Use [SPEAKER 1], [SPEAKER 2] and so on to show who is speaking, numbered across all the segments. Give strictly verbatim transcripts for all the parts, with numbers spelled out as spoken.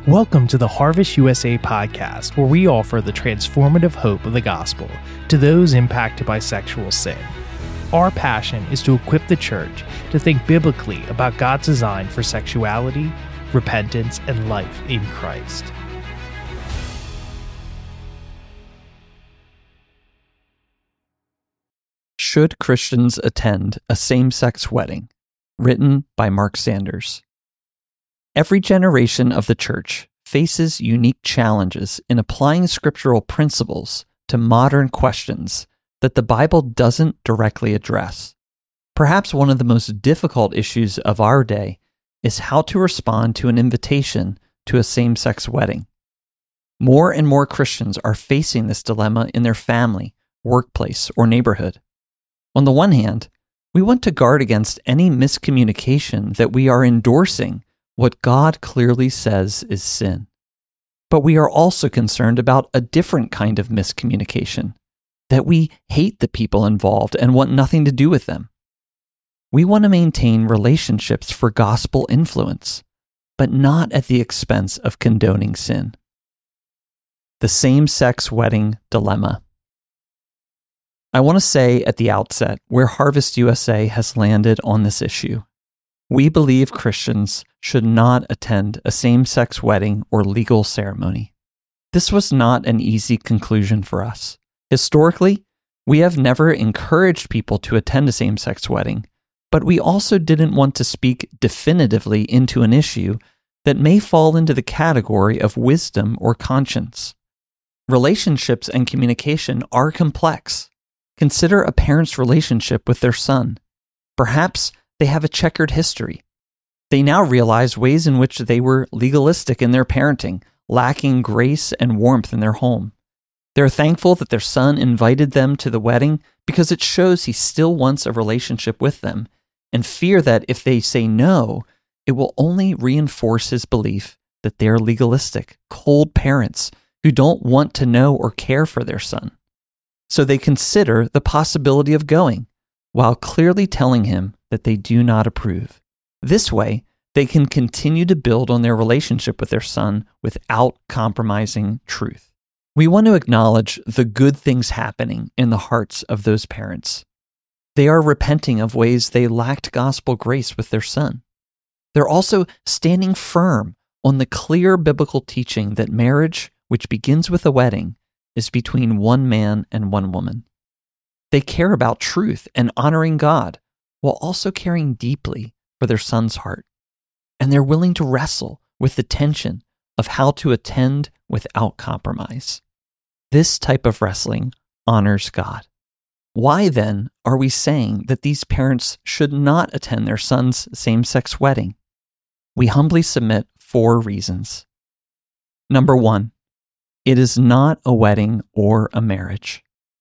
[SPEAKER 1] Welcome to the Harvest U S A podcast, where we offer the transformative hope of the gospel to those impacted by sexual sin. Our passion is to equip the church to think biblically about God's design for sexuality, repentance, and life in Christ.
[SPEAKER 2] Should Christians attend a same-sex wedding? Written by Mark Sanders. Every generation of the church faces unique challenges in applying scriptural principles to modern questions that the Bible doesn't directly address. Perhaps one of the most difficult issues of our day is how to respond to an invitation to a same-sex wedding. More and more Christians are facing this dilemma in their family, workplace, or neighborhood. On the one hand, we want to guard against any miscommunication that we are endorsing what God clearly says is sin. But we are also concerned about a different kind of miscommunication, that we hate the people involved and want nothing to do with them. We want to maintain relationships for gospel influence, but not at the expense of condoning sin. The same-sex wedding dilemma. I want to say at the outset where Harvest U S A has landed on this issue. We believe Christians should not attend a same-sex wedding or legal ceremony. This was not an easy conclusion for us. Historically, we have never encouraged people to attend a same-sex wedding, but we also didn't want to speak definitively into an issue that may fall into the category of wisdom or conscience. Relationships and communication are complex. Consider a parent's relationship with their son. Perhaps they have a checkered history. They now realize ways in which they were legalistic in their parenting, lacking grace and warmth in their home. They're thankful that their son invited them to the wedding because it shows he still wants a relationship with them, and fear that if they say no, it will only reinforce his belief that they're legalistic, cold parents who don't want to know or care for their son. So they consider the possibility of going, while clearly telling him that they do not approve. This way, they can continue to build on their relationship with their son without compromising truth. We want to acknowledge the good things happening in the hearts of those parents. They are repenting of ways they lacked gospel grace with their son. They're also standing firm on the clear biblical teaching that marriage, which begins with a wedding, is between one man and one woman. They care about truth and honoring God, while also caring deeply for their son's heart. And they're willing to wrestle with the tension of how to attend without compromise. This type of wrestling honors God. Why then are we saying that these parents should not attend their son's same-sex wedding? We humbly submit four reasons. Number one, it is not a wedding or a marriage.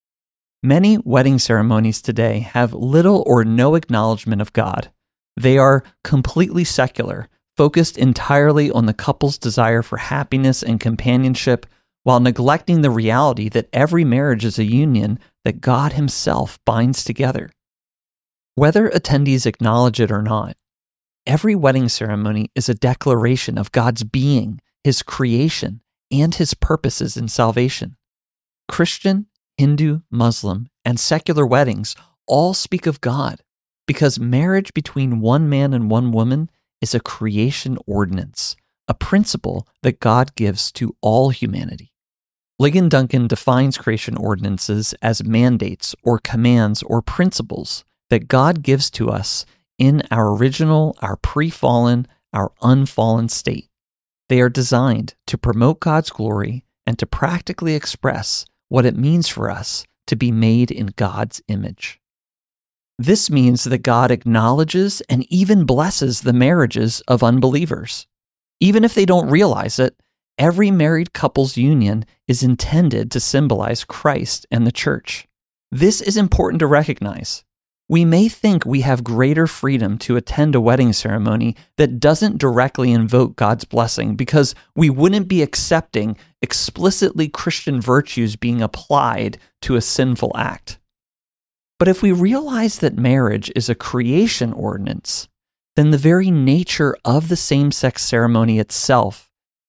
[SPEAKER 2] Many wedding ceremonies today have little or no acknowledgement of God. They are completely secular, focused entirely on the couple's desire for happiness and companionship, while neglecting the reality that every marriage is a union that God Himself binds together. Whether attendees acknowledge it or not, every wedding ceremony is a declaration of God's being, His creation, and His purposes in salvation. Christian, Hindu, Muslim, and secular weddings all speak of God, because marriage between one man and one woman is a creation ordinance, a principle that God gives to all humanity. Ligon Duncan defines creation ordinances as mandates or commands or principles that God gives to us in our original, our pre-fallen, our unfallen state. They are designed to promote God's glory and to practically express what it means for us to be made in God's image. This means that God acknowledges and even blesses the marriages of unbelievers. Even if they don't realize it, every married couple's union is intended to symbolize Christ and the church. This is important to recognize. We may think we have greater freedom to attend a wedding ceremony that doesn't directly invoke God's blessing because we wouldn't be accepting explicitly Christian virtues being applied to a sinful act. But if we realize that marriage is a creation ordinance, then the very nature of the same-sex ceremony itself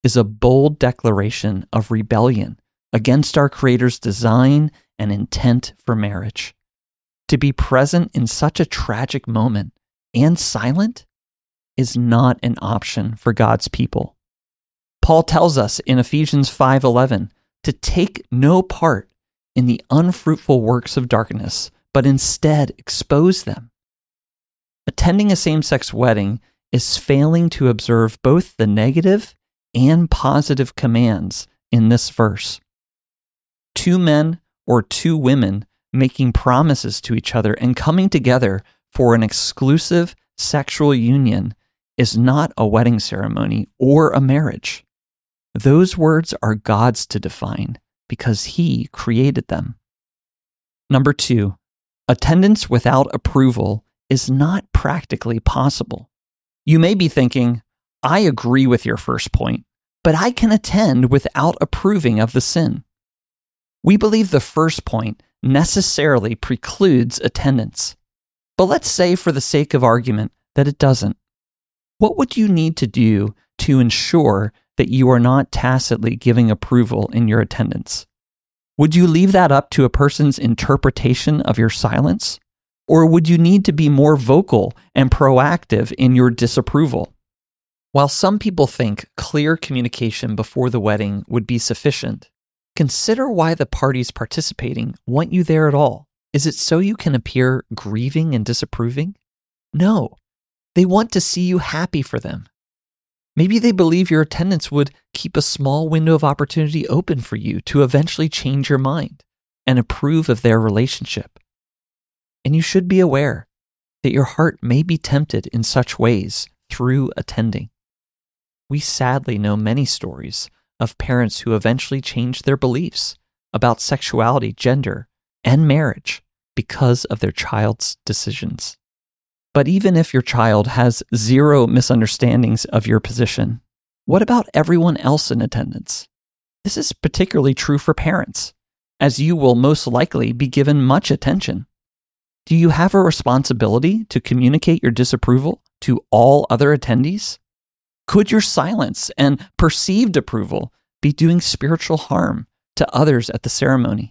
[SPEAKER 2] is a bold declaration of rebellion against our Creator's design and intent for marriage. To be present in such a tragic moment and silent is not an option for God's people. Paul tells us in Ephesians five eleven to take no part in the unfruitful works of darkness, but instead expose them. Attending a same-sex wedding is failing to observe both the negative and positive commands in this verse. Two men or two women making promises to each other and coming together for an exclusive sexual union is not a wedding ceremony or a marriage. Those words are God's to define because He created them. Number two, attendance without approval is not practically possible. You may be thinking, I agree with your first point, but I can attend without approving of the sin. We believe the first point necessarily precludes attendance. But let's say, for the sake of argument, that it doesn't. What would you need to do to ensure that you are not tacitly giving approval in your attendance? Would you leave that up to a person's interpretation of your silence? Or would you need to be more vocal and proactive in your disapproval? While some people think clear communication before the wedding would be sufficient, consider why the parties participating want you there at all. Is it so you can appear grieving and disapproving? No, they want to see you happy for them. Maybe they believe your attendance would keep a small window of opportunity open for you to eventually change your mind and approve of their relationship. And you should be aware that your heart may be tempted in such ways through attending. We sadly know many stories of parents who eventually changed their beliefs about sexuality, gender, and marriage because of their child's decisions. But even if your child has zero misunderstandings of your position, what about everyone else in attendance? This is particularly true for parents, as you will most likely be given much attention. Do you have a responsibility to communicate your disapproval to all other attendees? Could your silence and perceived approval be doing spiritual harm to others at the ceremony?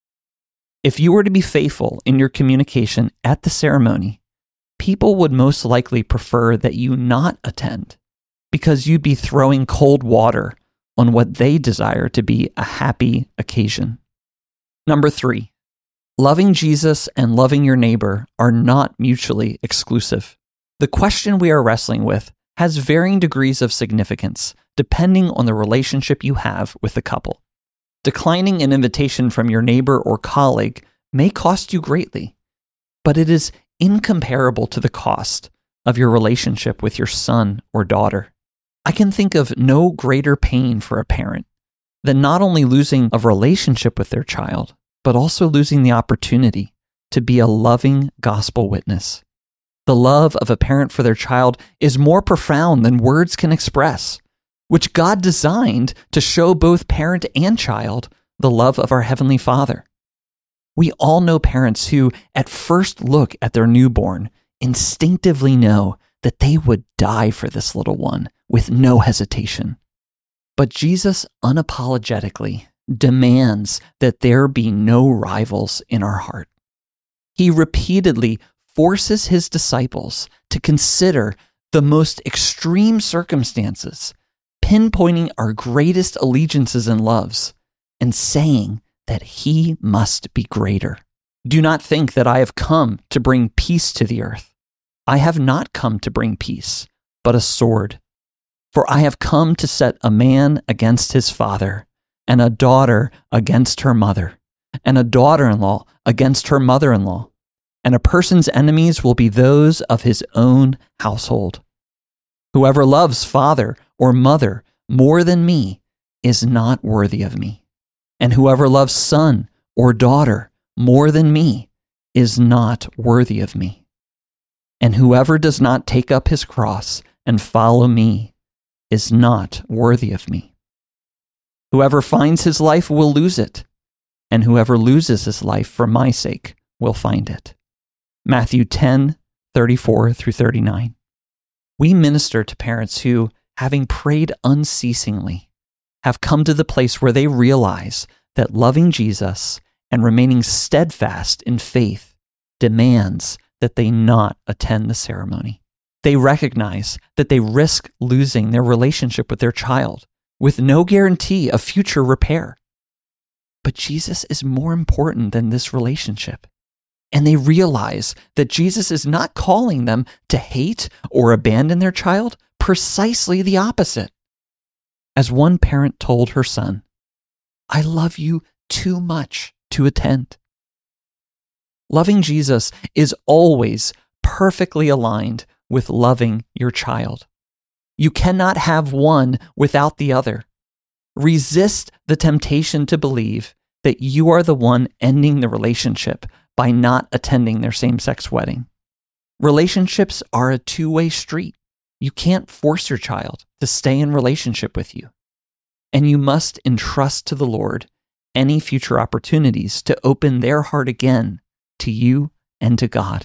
[SPEAKER 2] If you were to be faithful in your communication at the ceremony, people would most likely prefer that you not attend because you'd be throwing cold water on what they desire to be a happy occasion. Number three, loving Jesus and loving your neighbor are not mutually exclusive. The question we are wrestling with has varying degrees of significance depending on the relationship you have with the couple. Declining an invitation from your neighbor or colleague may cost you greatly, but it is incomparable to the cost of your relationship with your son or daughter. I can think of no greater pain for a parent than not only losing a relationship with their child, but also losing the opportunity to be a loving gospel witness. The love of a parent for their child is more profound than words can express, which God designed to show both parent and child the love of our Heavenly Father. We all know parents who, at first look at their newborn, instinctively know that they would die for this little one with no hesitation. But Jesus unapologetically demands that there be no rivals in our heart. He repeatedly forces his disciples to consider the most extreme circumstances, pinpointing our greatest allegiances and loves, and saying that he must be greater. Do not think that I have come to bring peace to the earth. I have not come to bring peace, but a sword. For I have come to set a man against his father, and a daughter against her mother, and a daughter-in-law against her mother-in-law. And a person's enemies will be those of his own household. Whoever loves father or mother more than me is not worthy of me. And whoever loves son or daughter more than me is not worthy of me. And whoever does not take up his cross and follow me is not worthy of me. Whoever finds his life will lose it, and whoever loses his life for my sake will find it. Matthew ten, thirty-four through thirty-nine. We minister to parents who having prayed unceasingly, have come to the place where they realize that loving Jesus and remaining steadfast in faith demands that they not attend the ceremony. They recognize that they risk losing their relationship with their child with no guarantee of future repair. But Jesus is more important than this relationship. And they realize that Jesus is not calling them to hate or abandon their child, precisely the opposite. As one parent told her son, "I love you too much to attend." Loving Jesus is always perfectly aligned with loving your child. You cannot have one without the other. Resist the temptation to believe that you are the one ending the relationship by not attending their same-sex wedding. Relationships are a two-way street. You can't force your child to stay in relationship with you. And you must entrust to the Lord any future opportunities to open their heart again to you and to God.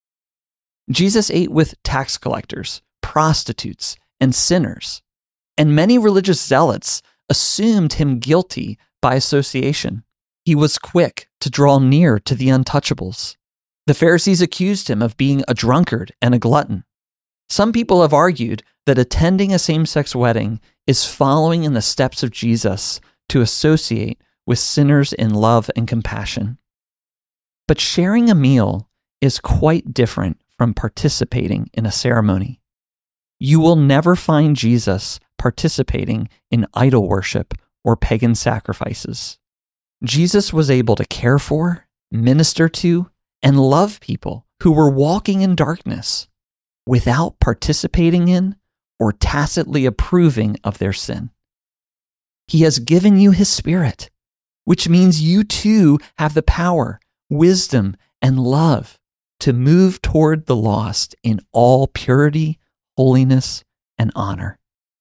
[SPEAKER 2] Jesus ate with tax collectors, prostitutes, and sinners, and many religious zealots assumed him guilty by association. He was quick to draw near to the untouchables. The Pharisees accused him of being a drunkard and a glutton. Some people have argued that attending a same-sex wedding is following in the steps of Jesus to associate with sinners in love and compassion. But sharing a meal is quite different from participating in a ceremony. You will never find Jesus participating in idol worship or pagan sacrifices. Jesus was able to care for, minister to, and love people who were walking in darkness without participating in or tacitly approving of their sin. He has given you his Spirit, which means you too have the power, wisdom, and love to move toward the lost in all purity, holiness, and honor.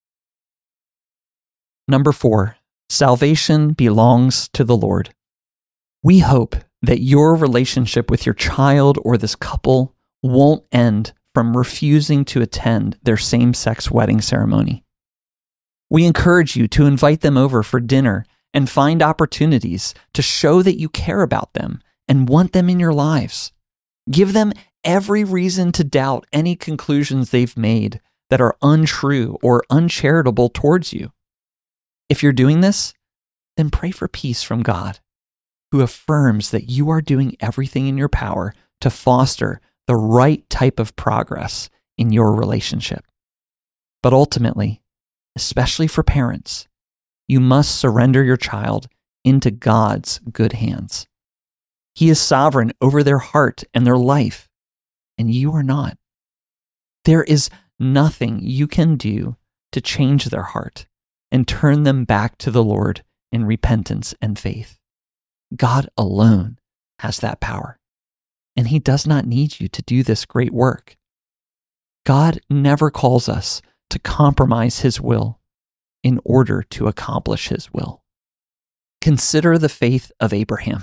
[SPEAKER 2] Number four, salvation belongs to the Lord. We hope that your relationship with your child or this couple won't end from refusing to attend their same-sex wedding ceremony. We encourage you to invite them over for dinner and find opportunities to show that you care about them and want them in your lives. Give them every reason to doubt any conclusions they've made that are untrue or uncharitable towards you. If you're doing this, then pray for peace from God, who affirms that you are doing everything in your power to foster the right type of progress in your relationship. But ultimately, especially for parents, you must surrender your child into God's good hands. He is sovereign over their heart and their life, and you are not. There is nothing you can do to change their heart and turn them back to the Lord in repentance and faith. God alone has that power, and he does not need you to do this great work. God never calls us to compromise his will in order to accomplish his will. Consider the faith of Abraham.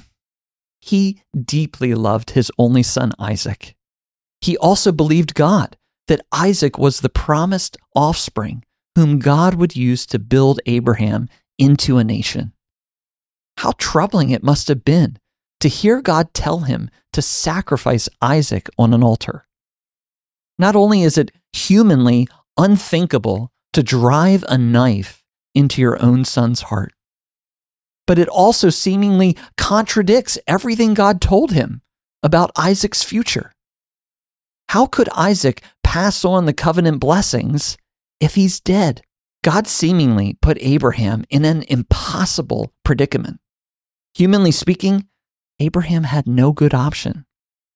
[SPEAKER 2] He deeply loved his only son, Isaac. He also believed God that Isaac was the promised offspring whom God would use to build Abraham into a nation. How troubling it must have been to hear God tell him to sacrifice Isaac on an altar. Not only is it humanly unthinkable to drive a knife into your own son's heart, but it also seemingly contradicts everything God told him about Isaac's future. How could Isaac pass on the covenant blessings if he's dead? God seemingly put Abraham in an impossible predicament. Humanly speaking, Abraham had no good option.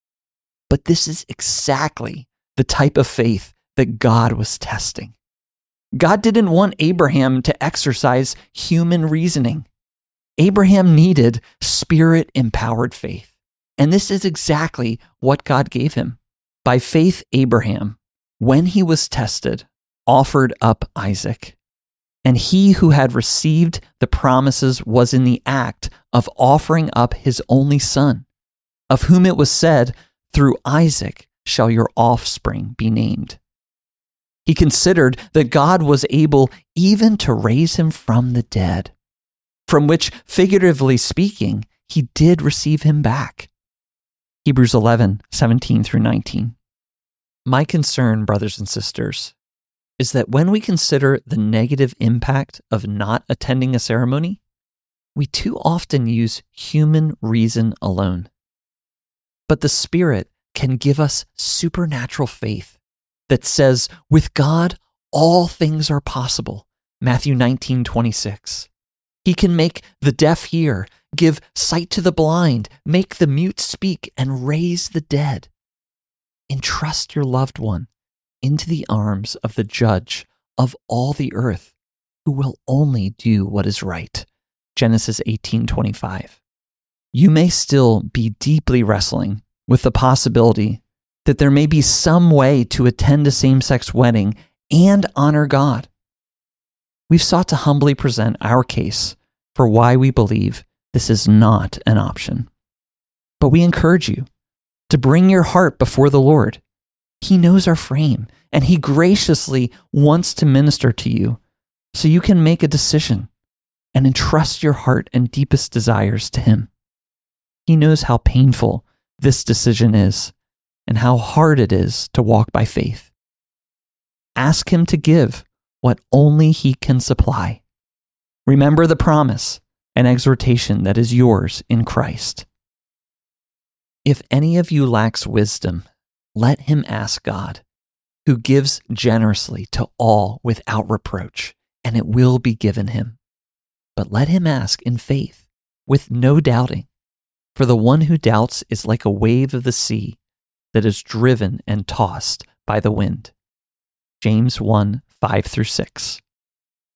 [SPEAKER 2] But this is exactly the type of faith that God was testing. God didn't want Abraham to exercise human reasoning. Abraham needed Spirit-empowered faith, and this is exactly what God gave him. By faith, Abraham, when he was tested, offered up Isaac. And he who had received the promises was in the act of offering up his only son, of whom it was said, "Through Isaac shall your offspring be named." He considered that God was able even to raise him from the dead, from which, figuratively speaking, he did receive him back. Hebrews eleven, seventeen through nineteen. My concern, brothers and sisters, is that when we consider the negative impact of not attending a ceremony, we too often use human reason alone. But the Spirit can give us supernatural faith that says, with God, all things are possible. Matthew nineteen, twenty-six. He can make the deaf hear, give sight to the blind, make the mute speak, and raise the dead. Entrust your loved one into the arms of the Judge of all the earth, who will only do what is right. Genesis eighteen, twenty-five. You may still be deeply wrestling with the possibility that there may be some way to attend a same-sex wedding and honor God. We've sought to humbly present our case for why we believe this is not an option. But we encourage you to bring your heart before the Lord. He knows our frame, and He graciously wants to minister to you so you can make a decision and entrust your heart and deepest desires to Him. He knows how painful this decision is and how hard it is to walk by faith. Ask Him to give what only He can supply. Remember the promise and exhortation that is yours in Christ. If any of you lacks wisdom, let him ask God, who gives generously to all without reproach, and it will be given him. But let him ask in faith, with no doubting, for the one who doubts is like a wave of the sea that is driven and tossed by the wind. James one, five through six.